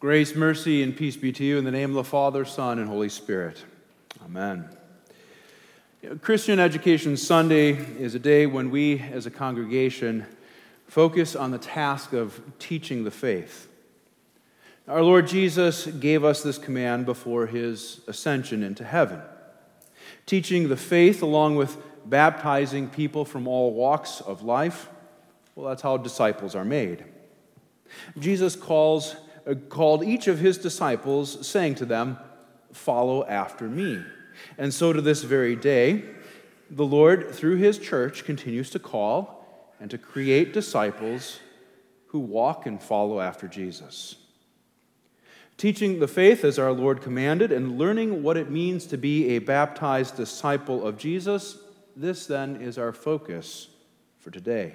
Grace, mercy, and peace be to you in the name of the Father, Son, and Holy Spirit. Amen. Christian Education Sunday is a day when we, as a congregation, focus on the task of teaching the faith. Our Lord Jesus gave us this command before his ascension into heaven. Teaching the faith along with baptizing people from all walks of life, well, that's how disciples are made. Jesus called each of his disciples, saying to them, "Follow after me." And so to this very day, the Lord, through his church, continues to call and to create disciples who walk and follow after Jesus. Teaching the faith as our Lord commanded and learning what it means to be a baptized disciple of Jesus, this then is our focus for today.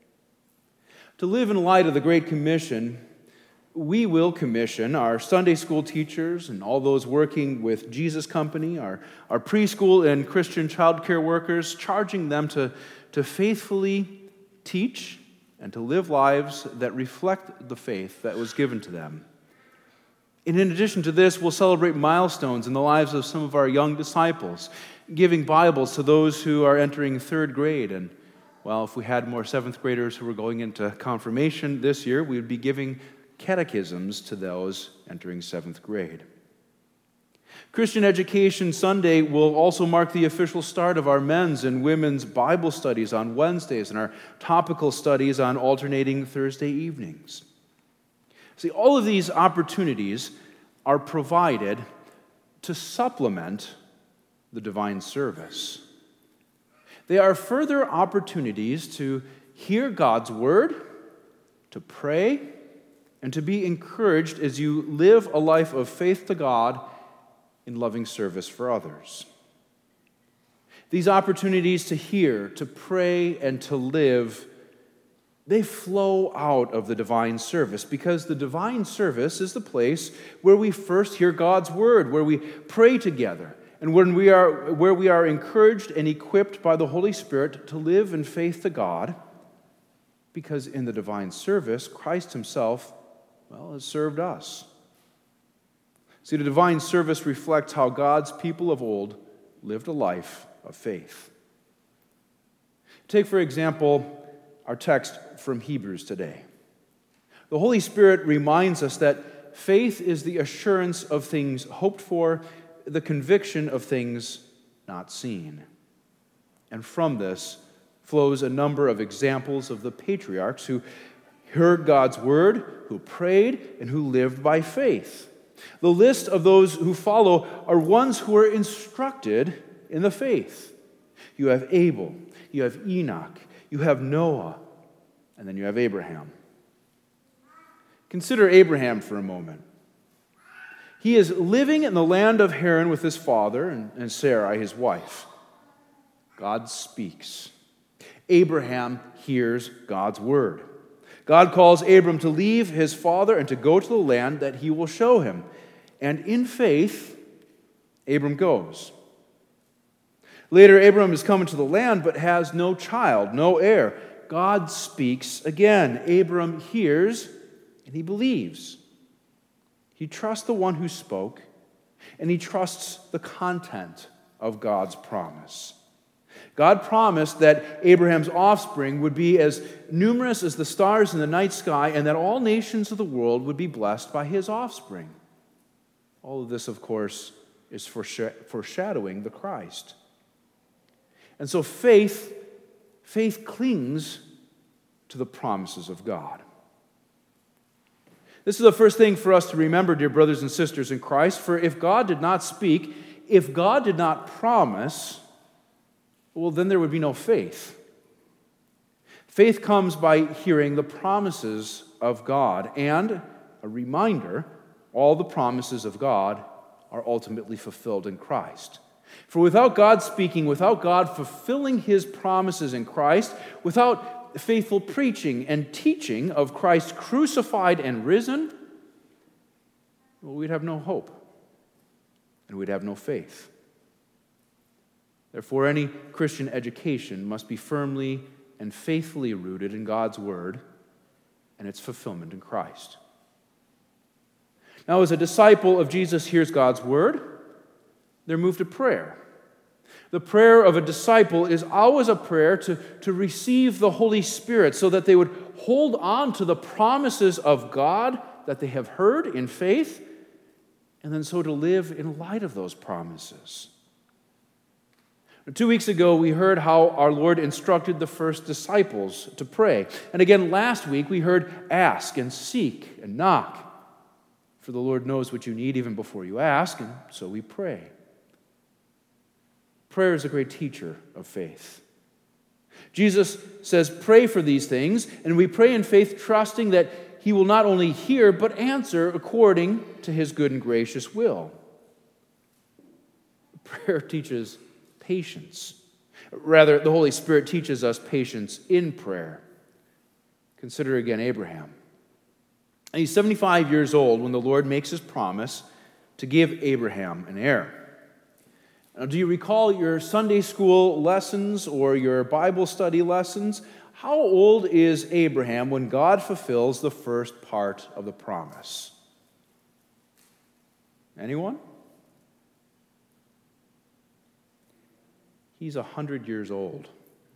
To live in light of the Great Commission, we will commission our Sunday school teachers and all those working with Jesus Company, our preschool and Christian child care workers, charging them to faithfully teach and to live lives that reflect the faith that was given to them. And in addition to this, we'll celebrate milestones in the lives of some of our young disciples, giving Bibles to those who are entering third grade. And, well, if we had more seventh graders who were going into confirmation this year, we would be giving catechisms to those entering seventh grade. Christian Education Sunday will also mark the official start of our men's and women's Bible studies on Wednesdays and our topical studies on alternating Thursday evenings. See, all of these opportunities are provided to supplement the divine service. They are further opportunities to hear God's word, to pray, and to be encouraged as you live a life of faith to God in loving service for others. These opportunities to hear, to pray, and to live, they flow out of the divine service because the divine service is the place where we first hear God's word, where we pray together, and where we are encouraged and equipped by the Holy Spirit to live in faith to God, because in the divine service, Christ himself, has served us. See, the divine service reflects how God's people of old lived a life of faith. Take, for example, our text from Hebrews today. The Holy Spirit reminds us that faith is the assurance of things hoped for, the conviction of things not seen. And from this flows a number of examples of the patriarchs who heard God's word, who prayed, and who lived by faith. The list of those who follow are ones who are instructed in the faith. You have Abel, you have Enoch, you have Noah, and then you have Abraham. Consider Abraham for a moment. He is living in the land of Haran with his father and Sarai, his wife. God speaks. Abraham hears God's word. God calls Abram to leave his father and to go to the land that he will show him. And in faith, Abram goes. Later, Abram is coming to the land but has no child, no heir. God speaks again. Abram hears and he believes. He trusts the one who spoke, and he trusts the content of God's promise. God promised that Abraham's offspring would be as numerous as the stars in the night sky, and that all nations of the world would be blessed by his offspring. All of this, of course, is foreshadowing the Christ. And so faith clings to the promises of God. This is the first thing for us to remember, dear brothers and sisters in Christ, for if God did not speak, if God did not promise, well, then there would be no faith. Faith comes by hearing the promises of God, and a reminder, all the promises of God are ultimately fulfilled in Christ. For without God speaking, without God fulfilling his promises in Christ, without faithful preaching and teaching of Christ crucified and risen, well, we'd have no hope, and we'd have no faith. Therefore, any Christian education must be firmly and faithfully rooted in God's word and its fulfillment in Christ. Now, as a disciple of Jesus hears God's word, they're moved to prayer. The prayer of a disciple is always a prayer to receive the Holy Spirit so that they would hold on to the promises of God that they have heard in faith, and then so to live in light of those promises. 2 weeks ago, we heard how our Lord instructed the first disciples to pray. And again, last week, we heard ask and seek and knock. For the Lord knows what you need even before you ask, and so we pray. Prayer is a great teacher of faith. Jesus says, pray for these things, and we pray in faith, trusting that He will not only hear, but answer according to His good and gracious will. Prayer teaches patience. Rather, the Holy Spirit teaches us patience in prayer. Consider again Abraham. And he's 75 years old when the Lord makes His promise to give Abraham an heir. Now, do you recall your Sunday school lessons or your Bible study lessons? How old is Abraham when God fulfills the first part of the promise? Anyone? He's 100 years old.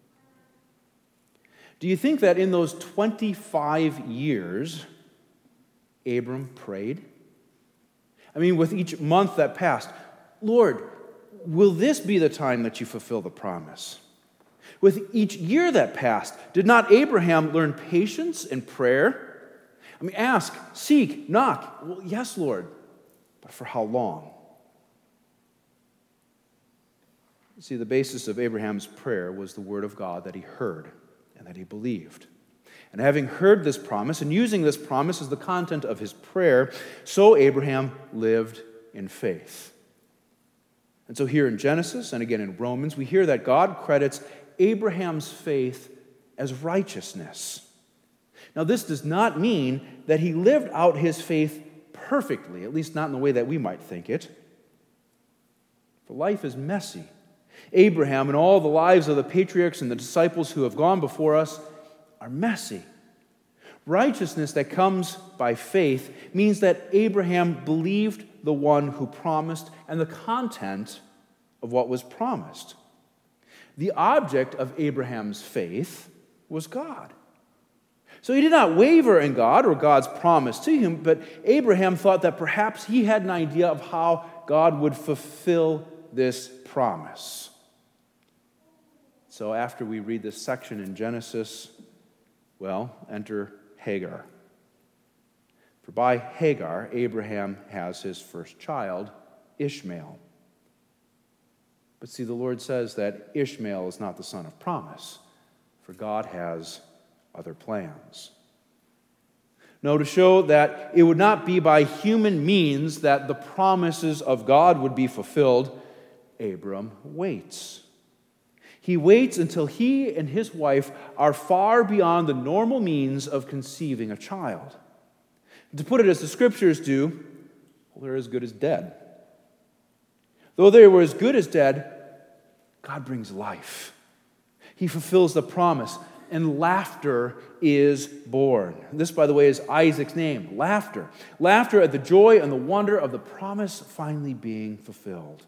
Do you think that in those 25 years, Abram prayed? I mean, with each month that passed, Lord, will this be the time that you fulfill the promise? With each year that passed, did not Abraham learn patience and prayer? I mean, ask, seek, knock. Well, yes, Lord, but for how long? See, the basis of Abraham's prayer was the word of God that he heard and that he believed. And having heard this promise and using this promise as the content of his prayer, so Abraham lived in faith. And so here in Genesis and again in Romans, we hear that God credits Abraham's faith as righteousness. Now, this does not mean that he lived out his faith perfectly, at least not in the way that we might think it. For life is messy. Abraham and all the lives of the patriarchs and the disciples who have gone before us are messy. Righteousness that comes by faith means that Abraham believed the one who promised and the content of what was promised. The object of Abraham's faith was God. So he did not waver in God or God's promise to him, but Abraham thought that perhaps he had an idea of how God would fulfill this promise. So after we read this section in Genesis, well, enter Hagar. For by Hagar, Abraham has his first child, Ishmael. But see, the Lord says that Ishmael is not the son of promise, for God has other plans. No, to show that it would not be by human means that the promises of God would be fulfilled, Abram waits. He waits until he and his wife are far beyond the normal means of conceiving a child. To put it as the Scriptures do, well, they're as good as dead. Though they were as good as dead, God brings life. He fulfills the promise, and laughter is born. This, by the way, is Isaac's name, laughter. Laughter at the joy and the wonder of the promise finally being fulfilled.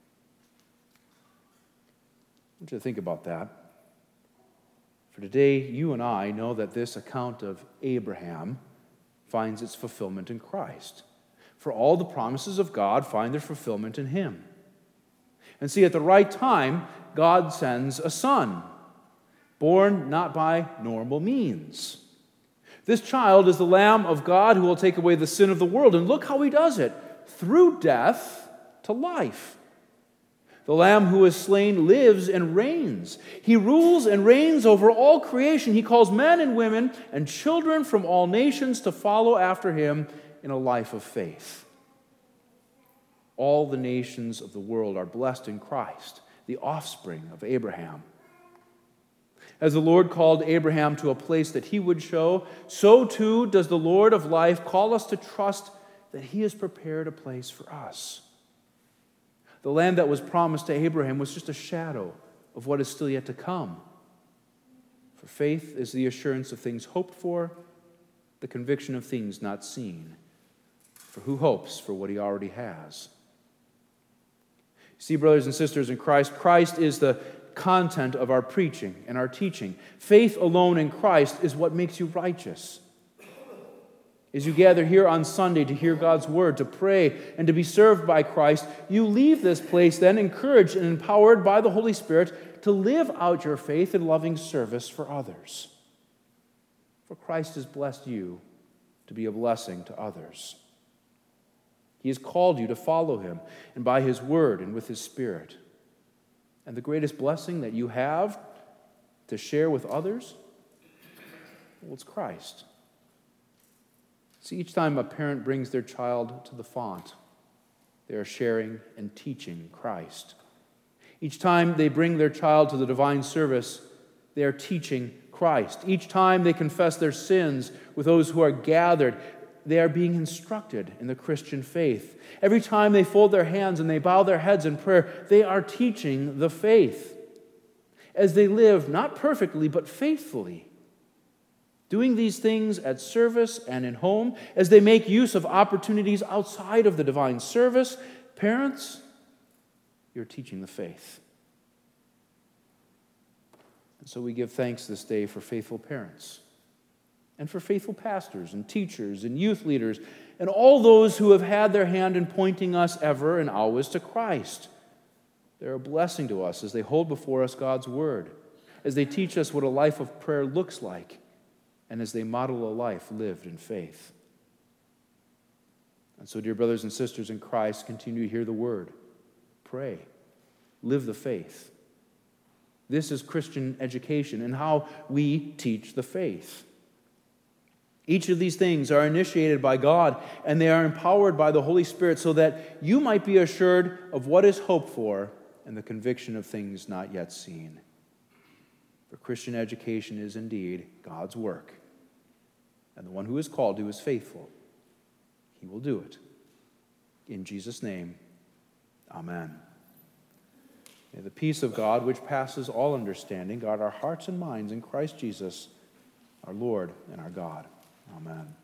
I want you to think about that. For today, you and I know that this account of Abraham finds its fulfillment in Christ. For all the promises of God find their fulfillment in Him. And see, at the right time, God sends a son, born not by normal means. This child is the Lamb of God who will take away the sin of the world. And look how He does it, through death to life. The Lamb who is slain lives and reigns. He rules and reigns over all creation. He calls men and women and children from all nations to follow after Him in a life of faith. All the nations of the world are blessed in Christ, the offspring of Abraham. As the Lord called Abraham to a place that He would show, so too does the Lord of life call us to trust that He has prepared a place for us. The land that was promised to Abraham was just a shadow of what is still yet to come. For faith is the assurance of things hoped for, the conviction of things not seen. For who hopes for what he already has? See, brothers and sisters in Christ, Christ is the content of our preaching and our teaching. Faith alone in Christ is what makes you righteous. As you gather here on Sunday to hear God's word, to pray, and to be served by Christ, you leave this place then encouraged and empowered by the Holy Spirit to live out your faith in loving service for others. For Christ has blessed you to be a blessing to others. He has called you to follow him, and by his word and with his Spirit. And the greatest blessing that you have to share with others, well, it's Christ. See, each time a parent brings their child to the font, they are sharing and teaching Christ. Each time they bring their child to the divine service, they are teaching Christ. Each time they confess their sins with those who are gathered, they are being instructed in the Christian faith. Every time they fold their hands and they bow their heads in prayer, they are teaching the faith. As they live, not perfectly, but faithfully, doing these things at service and in home, as they make use of opportunities outside of the divine service, parents, you're teaching the faith. And so we give thanks this day for faithful parents, and for faithful pastors and teachers and youth leaders and all those who have had their hand in pointing us ever and always to Christ. They're a blessing to us as they hold before us God's word, as they teach us what a life of prayer looks like, and as they model a life lived in faith. And so, dear brothers and sisters in Christ, continue to hear the word. Pray. Live the faith. This is Christian education and how we teach the faith. Each of these things are initiated by God, and they are empowered by the Holy Spirit so that you might be assured of what is hoped for and the conviction of things not yet seen. For Christian education is indeed God's work, and the one who is called to is faithful. He will do it. In Jesus' name, amen. May the peace of God, which passes all understanding, guard our hearts and minds in Christ Jesus, our Lord and our God. Amen.